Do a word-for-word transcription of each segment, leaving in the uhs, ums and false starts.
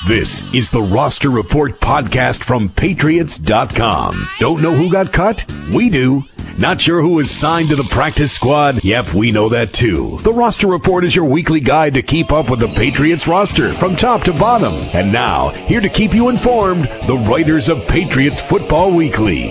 This is the Roster Report podcast from Patriots dot com. Don't know who got cut? We do. Not sure who was signed to the practice squad? Yep, we know that too. The Roster Report is your weekly guide to keep up with the Patriots roster from top to bottom. And now, here to keep you informed, the writers of Patriots Football Weekly.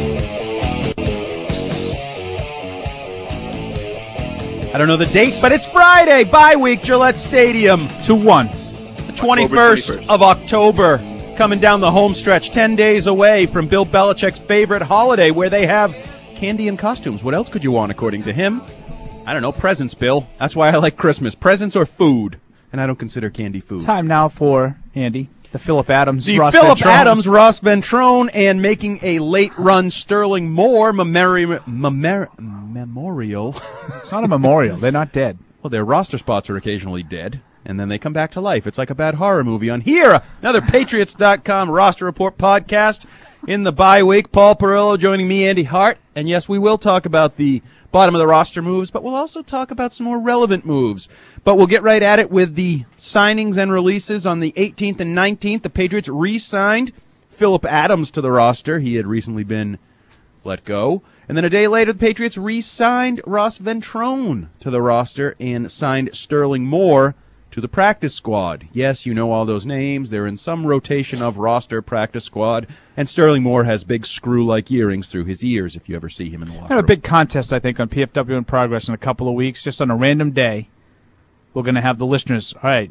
I don't know the date, but it's Friday, bye week, Gillette Stadium. two one. twenty-first of October, coming down the home stretch, ten days away from Bill Belichick's favorite holiday where they have candy and costumes. What else could you want, according to him? I don't know, presents, Bill. That's why I like Christmas. Presents or food. And I don't consider candy food. Time now for, Andy, the Phillip Adams, the Ross Phillip Ventrone. Adams, Ross Ventrone, and making a late run Sterling Moore memori- memor- memorial. It's not a memorial. They're not dead. Well, their roster spots are occasionally dead, and then they come back to life. It's like a bad horror movie on here. Another Patriots dot com Roster Report podcast in the bye week. Paul Perillo joining me, Andy Hart. And yes, we will talk about the bottom of the roster moves, but we'll also talk about some more relevant moves. But we'll get right at it with the signings and releases. On the eighteenth and nineteenth, the Patriots re-signed Phillip Adams to the roster. He had recently been let go. And then a day later, the Patriots re-signed Ross Ventrone to the roster and signed Sterling Moore to the practice squad. Yes, you know all those names. They're in some rotation of roster practice squad. And Sterling Moore has big screw-like earrings through his ears if you ever see him in the locker We have room. a big contest, I think, on P F W in Progress in a couple of weeks. Just on a random day, we're going to have the listeners, all right,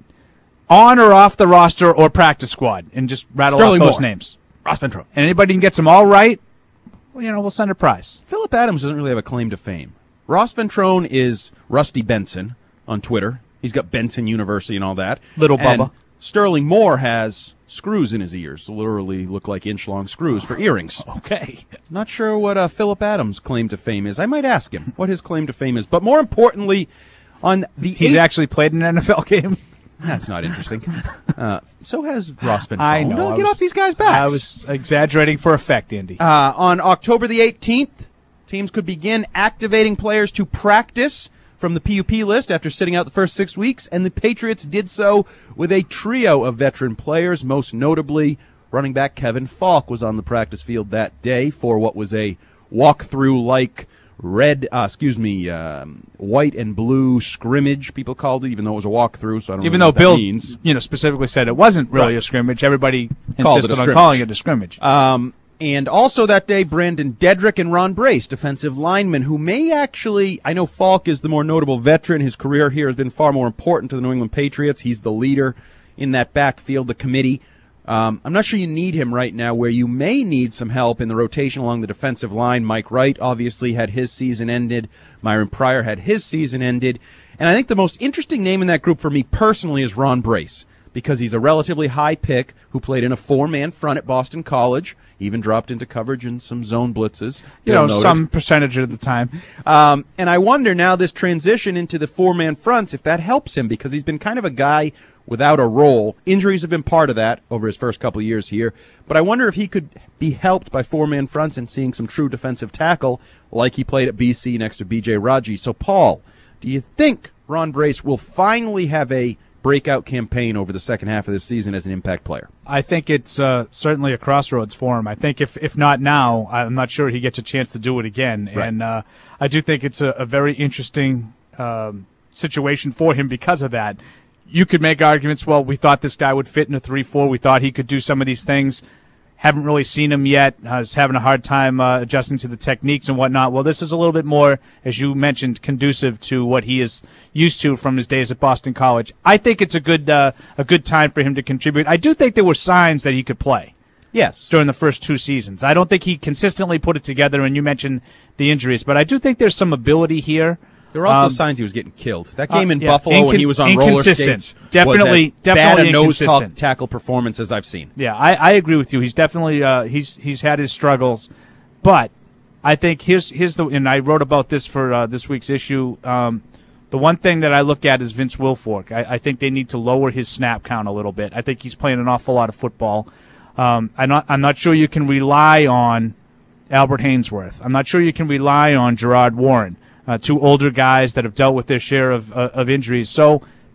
on or off the roster or practice squad, and just rattle Sterling off those Moore. names. Ross Ventrone. And anybody who gets them all right, well, you know, we'll send a prize. Phillip Adams doesn't really have a claim to fame. Ross Ventrone is Rusty Benson on Twitter. He's got Benson University and all that. Little And Bubba. Sterling Moore has screws in his ears. Literally look like inch-long screws for earrings. Okay. Not sure what uh, Phillip Adams' claim to fame is. I might ask him what his claim to fame is. But more importantly, on the He's eighth- actually played in an N F L game. That's not interesting. Uh, so has Ross Ventrone. I know. No, I get was- off these guys' backs. I was exaggerating for effect, Andy. Uh, on October the eighteenth, teams could begin activating players to practice from the P U P list after sitting out the first six weeks, and the Patriots did so with a trio of veteran players, most notably running back Kevin Falk was on the practice field that day for what was a walkthrough-like red, uh, excuse me, um, white and blue scrimmage, people called it, even though it was a walkthrough, so I don't Even know though what Bill, that means. you know, specifically said it wasn't really Right. a scrimmage, everybody Called it a insisted on scrimmage. calling it a scrimmage. Um, and also that day, Brandon Dedrick and Ron Brace, defensive linemen, who may actually, I know Falk is the more notable veteran. His career here has been far more important to the New England Patriots. He's the leader in that backfield, the committee. Um, I'm not sure you need him right now. Where you may need some help in the rotation along the defensive line, Mike Wright obviously had his season ended. Myron Pryor had his season ended. And I think the most interesting name in that group for me personally is Ron Brace, because he's a relatively high pick who played in a four-man front at Boston College, even dropped into coverage in some zone blitzes. You Bill know, noted. some percentage of the time. Um, and I wonder now this transition into the four-man fronts, if that helps him, because he's been kind of a guy without a role. Injuries have been part of that over his first couple of years here. But I wonder if he could be helped by four-man fronts and seeing some true defensive tackle like he played at B C next to B J Raji. So, Paul, do you think Ron Brace will finally have a breakout campaign over the second half of this season as an impact player? I think it's uh, certainly a crossroads for him. I think if if not now, I'm not sure he gets a chance to do it again. Right. And uh, I do think it's a, a very interesting um, situation for him because of that. You could make arguments, well, we thought this guy would fit in a three four. We thought he could do some of these things. Haven't really seen him yet. I was having a hard time uh, adjusting to the techniques and whatnot. Well, this is a little bit more, as you mentioned, conducive to what he is used to from his days at Boston College. I think it's a good uh, a good time for him to contribute. I do think there were signs that he could play Yes. during the first two seasons. I don't think he consistently put it together, and you mentioned the injuries, but I do think there's some ability here. There were also Um, signs he was getting killed. That game uh, in yeah. Buffalo when Incon- he was on roller inconsistent. skates Definitely- was as bad definitely a nose inconsistent. tackle performance as I've seen. Yeah, I, I agree with you. He's definitely uh, he's he's had his struggles, but I think here's here's the and I wrote about this for uh, this week's issue. Um, the one thing that I look at is Vince Wilfork. I, I think they need to lower his snap count a little bit. I think he's playing an awful lot of football. Um, I'm not I'm not sure you can rely on Albert Hainsworth. I'm not sure you can rely on Gerard Warren. Uh, two older guys that have dealt with their share of uh, of injuries. So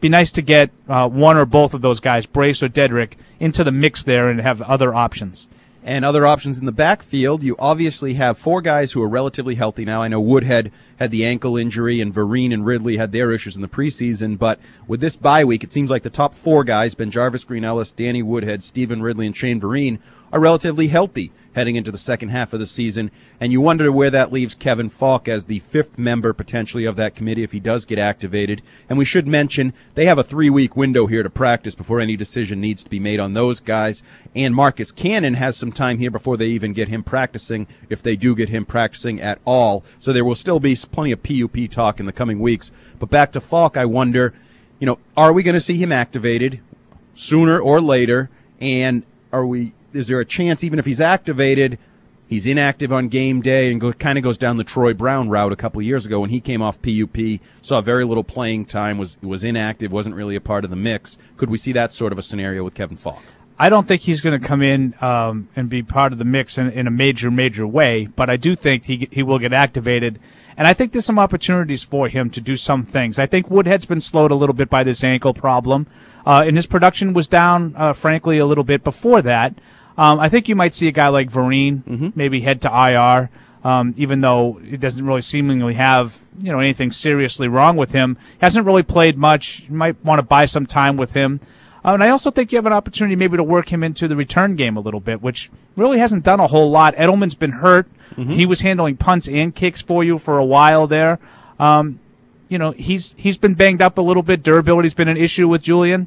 be nice to get uh, one or both of those guys, Brace or Dedrick, into the mix there and have other options. And other options in the backfield, you obviously have four guys who are relatively healthy now. I know Woodhead had the ankle injury, and Vereen and Ridley had their issues in the preseason. But with this bye week, it seems like the top four guys, Ben Jarvis, Green Ellis, Danny Woodhead, Stephen Ridley, and Shane Vereen, are relatively healthy heading into the second half of the season. And you wonder where that leaves Kevin Falk as the fifth member potentially of that committee if he does get activated. And we should mention they have a three-week window here to practice before any decision needs to be made on those guys. And Marcus Cannon has some time here before they even get him practicing, if they do get him practicing at all. So there will still be plenty of P U P talk in the coming weeks. But back to Falk, I wonder, you know, are we going to see him activated sooner or later? And are we... is there a chance, even if he's activated, he's inactive on game day and go, kind of goes down the Troy Brown route a couple of years ago when he came off P U P, saw very little playing time, was was inactive, wasn't really a part of the mix. Could we see that sort of a scenario with Kevin Falk? I don't think he's going to come in um, and be part of the mix in, in a major, major way, but I do think he he will get activated. And I think there's some opportunities for him to do some things. I think Woodhead's been slowed a little bit by this ankle problem, uh, and his production was down, uh, frankly, a little bit before that. Um, I think you might see a guy like Vereen mm-hmm. maybe head to I R, um, even though it doesn't really seemingly have you know anything seriously wrong with him. He hasn't really played much. You might want to buy some time with him. Uh, and I also think you have an opportunity maybe to work him into the return game a little bit, which really hasn't done a whole lot. Edelman's been hurt. Mm-hmm. He was handling punts and kicks for you for a while there. Um, you know, he's he's been banged up a little bit. Durability's been an issue with Julian.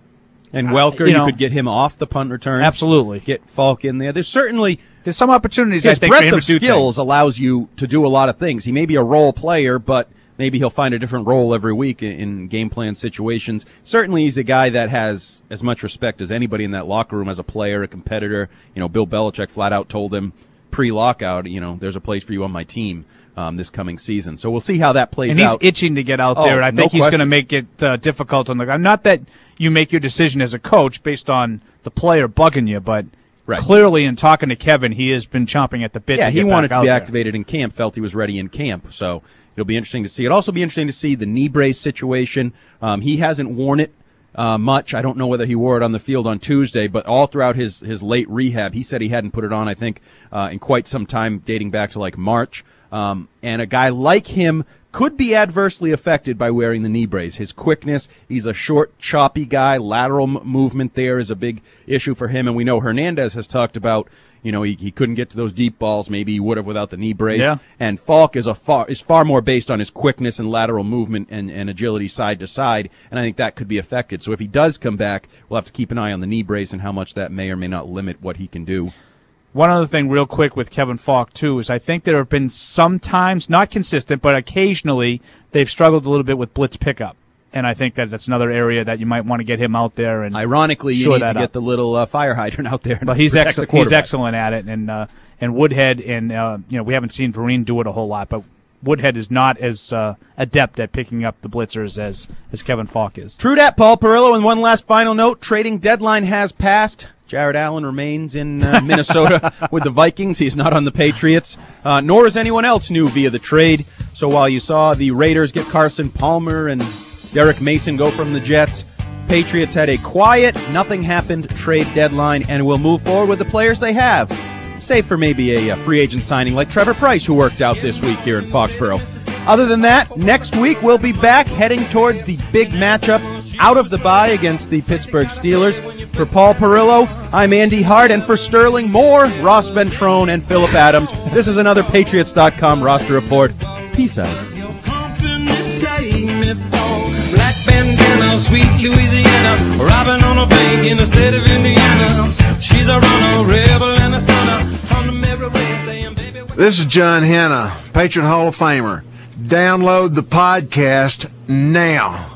And Welker, uh, you, you know, could get him off the punt returns. Absolutely. Get Falk in there. There's certainly... There's some opportunities, his I think, breadth for him of to do skills things. allows you to do a lot of things. He may be a role player, but maybe he'll find a different role every week in, in game plan situations. Certainly he's a guy that has as much respect as anybody in that locker room as a player, a competitor. You know, Bill Belichick flat out told him pre-lockout, you know, there's a place for you on my team. Um, this coming season. So we'll see how that plays out. And he's out. itching to get out oh, there, and I no think he's going to question. make it uh, difficult on the guy. Not that you make your decision as a coach based on the player bugging you, but right. clearly in talking to Kevin, he has been chomping at the bit yeah, to get he wanted back to be out activated in camp, felt he was ready in camp. So it'll be interesting to see. It'll also be interesting to see the knee brace situation. Um, he hasn't worn it uh, much. I don't know whether he wore it on the field on Tuesday, but all throughout his, his late rehab, he said he hadn't put it on, I think, uh, in quite some time, dating back to like March. Um, and a guy like him could be adversely affected by wearing the knee brace. His quickness, he's a short, choppy guy. Lateral m- movement there is a big issue for him. And we know Hernandez has talked about, you know, he, he couldn't get to those deep balls. Maybe he would have without the knee brace. Yeah. And Falk is a far, is far more based on his quickness and lateral movement and, and agility side to side. And I think that could be affected. So if he does come back, we'll have to keep an eye on the knee brace and how much that may or may not limit what he can do. One other thing real quick with Kevin Falk, too, is I think there have been some times, not consistent, but occasionally they've struggled a little bit with blitz pickup. And I think that that's another area that you might want to get him out there. And ironically, you need to get up. the little uh, fire hydrant out there. But he's excellent. He's excellent at it, and uh, and Woodhead, and uh, you know we haven't seen Vereen do it a whole lot, but Woodhead is not as uh, adept at picking up the blitzers as as Kevin Falk is. True that, Paul Perillo. And one last final note: trading deadline has passed. Jared Allen remains in uh, Minnesota with the Vikings. He's not on the Patriots, uh, nor is anyone else new via the trade. So while you saw the Raiders get Carson Palmer and Derek Mason go from the Jets, Patriots had a quiet, nothing happened trade deadline and will move forward with the players they have, save for maybe a, a free agent signing like Trevor Price, who worked out this week here in Foxborough. Other than that, next week we'll be back heading towards the big matchup out of the bye against the Pittsburgh Steelers. For Paul Perillo, I'm Andy Hart, and for Sterling Moore, Ross Ventrone, and Philip Adams, this is another Patriots dot com roster report. Peace out. Black bandana, sweet Louisiana, robbing on a bank in the state of Indiana. She's a runner, rebel, and a stunner. On the merry way saying, baby. This is John Hanna, Patriot Hall of Famer. Download the podcast now.